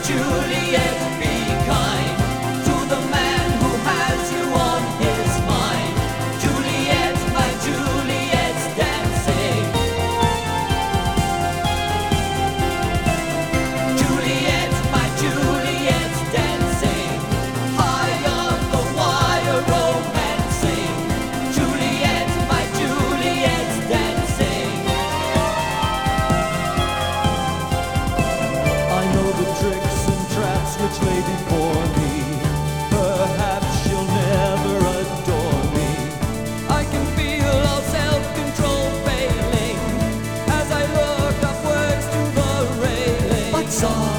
Juliet, be kind to the man who has you on his mind. Juliet, my Juliet's dancing. Juliet, my Juliet's dancing. High on the wire, romancing. Juliet, my Juliet's dancing. I know the tricks and traps which lay before me. Perhaps she'll never adore me. I can feel all self-control failing as I look upwards to the railing. But